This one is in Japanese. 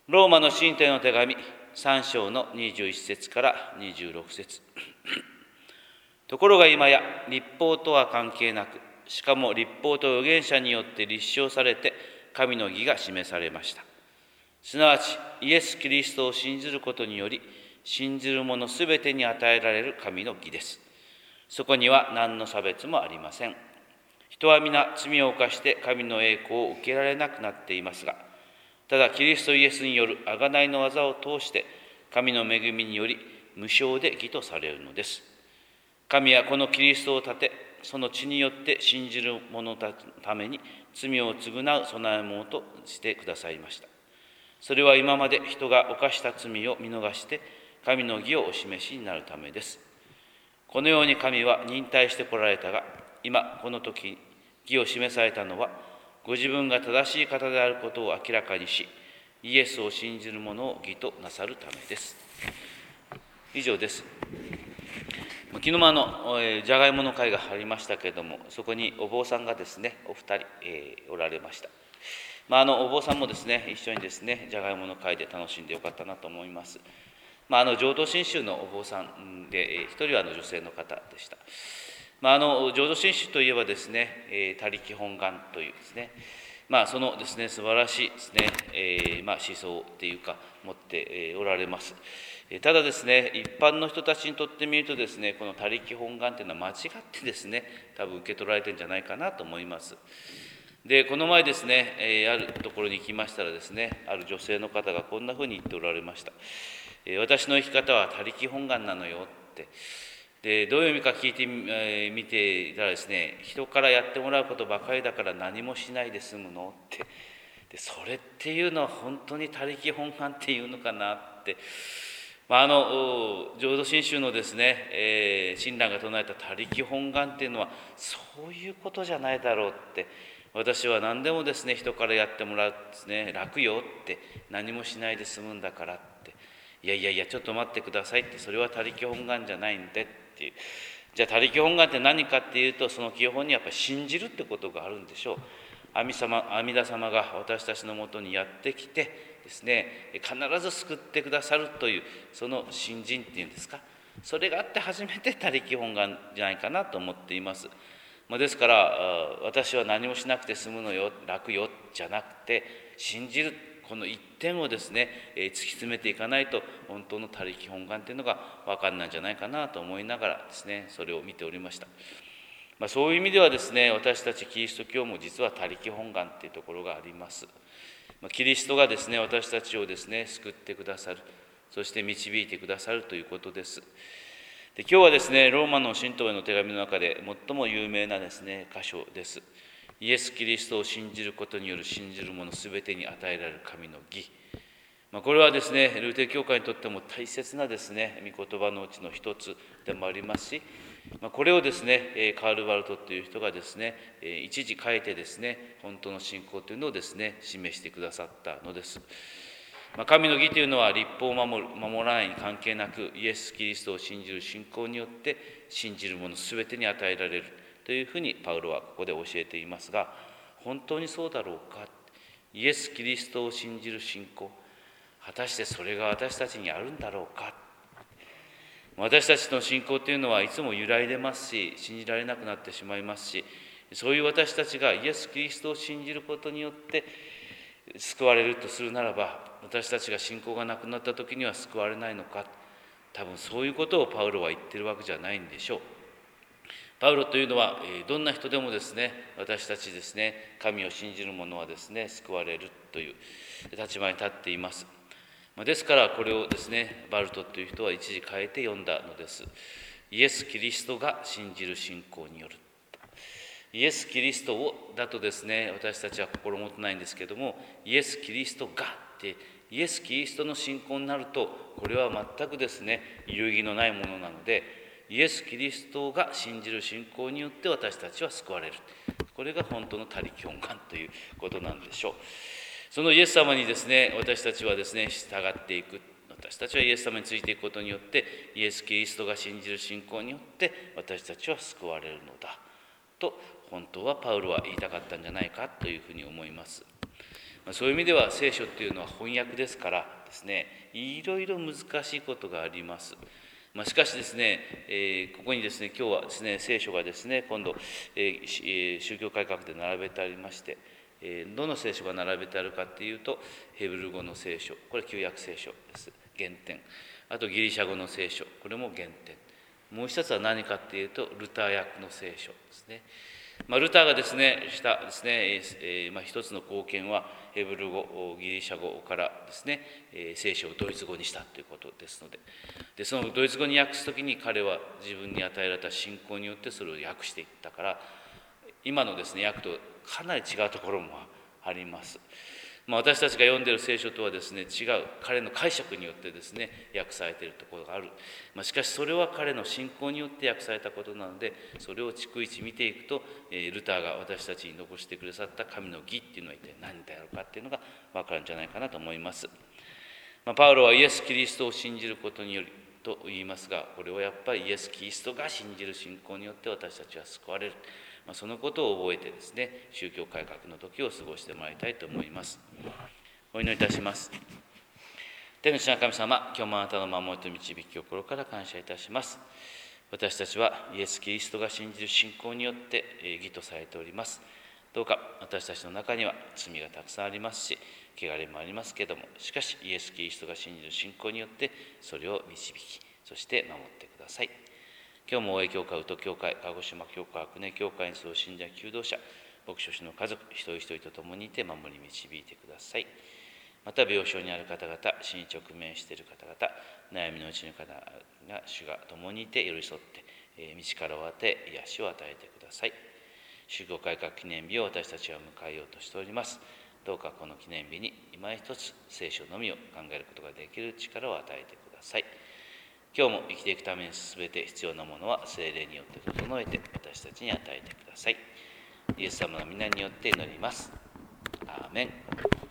ローマの信徒への手紙3章の21節から26節ところが今や律法とは関係なく、しかも律法と預言者によって立証されて神の義が示されました。すなわちイエス・キリストを信ずることにより、信ずる者すべてに与えられる神の義です。そこには何の差別もありません。人は皆罪を犯して神の栄光を受けられなくなっていますが、ただキリストイエスによる贖いの技を通して神の恵みにより無償で義とされるのです。神はこのキリストを立て、その血によって信じる者のために罪を償う備え物としてくださいました。それは今まで人が犯した罪を見逃して神の義をお示しになるためです。このように神は忍耐してこられたが、今この時義を示されたのは、ご自分が正しい方であることを明らかにし、イエスを信じる者を義となさるためです。以上です。昨日もじゃがいもの会がありましたけれども、そこにお坊さんがですね、お二人、おられました。お坊さんもですね、一緒にですね、じゃがいもの会で楽しんでよかったなと思います。浄土真宗のお坊さんで、一人は女性の方でした。浄土真宗といえばですね、他力本願というですね、そのですね、素晴らしいですね、思想というか、持っておられます。ただですね、一般の人たちにとってみるとですね、この他力本願というのは間違ってですね、多分受け取られてるんじゃないかなと思います。で、この前ですね、あるところに行きましたらですね、ある女性の方がこんなふうに言っておられました。私の生き方は他力本願なのよって。で、どういう意味か聞いてみていたらですね、人からやってもらうことばかりだから何もしないで済むのって。で、それっていうのは本当に他力本願っていうのかなって。浄土真宗のですね、親鸞が唱えた他力本願っていうのはそういうことじゃないだろうって。私は何でもですね、人からやってもらうですね、楽よって、何もしないで済むんだからって。いやちょっと待ってくださいって、それは他力本願じゃないんでっていう。じゃあ他力本願って何かっていうと、その基本にやっぱり信じるってことがあるんでしょう。阿弥陀様が私たちのもとにやってきてですね、必ず救ってくださるというその信心っていうんですか、それがあって初めて他力本願じゃないかなと思っています。ですから私は何もしなくて済むのよ、楽よじゃなくて、信じるこの一点をですね、突き詰めていかないと本当の他力本願というのが分かんないんじゃないかなと思いながらですね、それを見ておりました。そういう意味ではですね、私たちキリスト教も実は他力本願というところがあります。キリストがですね、私たちをですね、救ってくださる、そして導いてくださるということです。で、今日はですね、ローマの信徒への手紙の中で最も有名なですね、箇所です。イエス・キリストを信じることによる信じる者すべてに与えられる神の義。これはですね、ルーテル教会にとっても大切なですね、御言葉のうちの一つでもありますし、これをですね、カール・バルトという人がですね、一時変えてですね、本当の信仰というのをですね、示してくださったのです。神の義というのは律法を守らないに関係なく、イエス・キリストを信じる信仰によって信じる者すべてに与えられるというふうにパウロはここで教えていますが、本当にそうだろうか。イエス・キリストを信じる信仰、果たしてそれが私たちにあるんだろうか。私たちの信仰というのはいつも揺らいでますし、信じられなくなってしまいますし、そういう私たちがイエス・キリストを信じることによって救われるとするならば、私たちが信仰がなくなった時には救われないのか。多分そういうことをパウロは言ってるわけじゃないんでしょう。パウロというのはどんな人でもですね、私たちですね、神を信じる者はですね、救われるという立場に立っています。ですからこれをですね、バルトという人は一時変えて読んだのです。イエス・キリストが信じる信仰による。イエス・キリストをだとですね、私たちは心もとないんですけども、イエス・キリストがってイエス・キリストの信仰になると、これは全くですね、揺るぎのないものなので、イエス・キリストが信じる信仰によって私たちは救われる。これが本当の他力本願ということなんでしょう。そのイエス様にですね、私たちはですね、従っていく。私たちはイエス様についていくことによって、イエス・キリストが信じる信仰によって私たちは救われるのだと、本当はパウロは言いたかったんじゃないかというふうに思います。 そういう意味では聖書っていうのは翻訳ですからですね、いろいろ難しいことがあります。しかしですね、ここにですね、今日はですね、聖書がですね、今度、宗教改革で並べてありまして、どの聖書が並べてあるかっていうと、ヘブル語の聖書、これ旧約聖書です、原点。あとギリシャ語の聖書、これも原点。もう一つは何かっていうと、ルター訳の聖書ですね。ルターがですね、したですね、一つの貢献は、ヘブル語、ギリシャ語からですね、聖書をドイツ語にしたということですので、そのドイツ語に訳すときに彼は自分に与えられた信仰によってそれを訳していったから、今のですね、訳とかなり違うところもあります。私たちが読んでいる聖書とはですね、違う彼の解釈によってですね、訳されているところがある。しかしそれは彼の信仰によって訳されたことなので、それを逐一見ていくと、ルターが私たちに残してくださった神の義っていうのは一体何であるかっていうのが分かるんじゃないかなと思います。パウロはイエス・キリストを信じることによりと言いますが、これはやっぱりイエス・キリストが信じる信仰によって私たちは救われる。そのことを覚えてですね、宗教改革の時を過ごしてもらいたいと思います。お祈りいたします。天の父な神様、今日もあなたの守りと導き心から感謝いたします。私たちはイエス・キリストが信じる信仰によって義とされております。どうか私たちの中には罪がたくさんありますし、汚れもありますけれども、しかしイエス・キリストが信じる信仰によってそれを導き、そして守ってください。今日も大江教会、宇都教会、鹿児島教会、久根教会にそう信者、求道者、牧師の家族、一人一人と共にいて守り導いてください。また病床にある方々、死に直面している方々、悩みのうちの方が主が共にいて寄り添って、道からを与え、癒しを与えてください。宗教改革記念日を私たちは迎えようとしております。どうかこの記念日に今一つ聖書のみを考えることができる力を与えてください。今日も生きていくために全て必要なものは聖霊によって整えて私たちに与えてください。イエス様の皆によって祈ります。アーメン。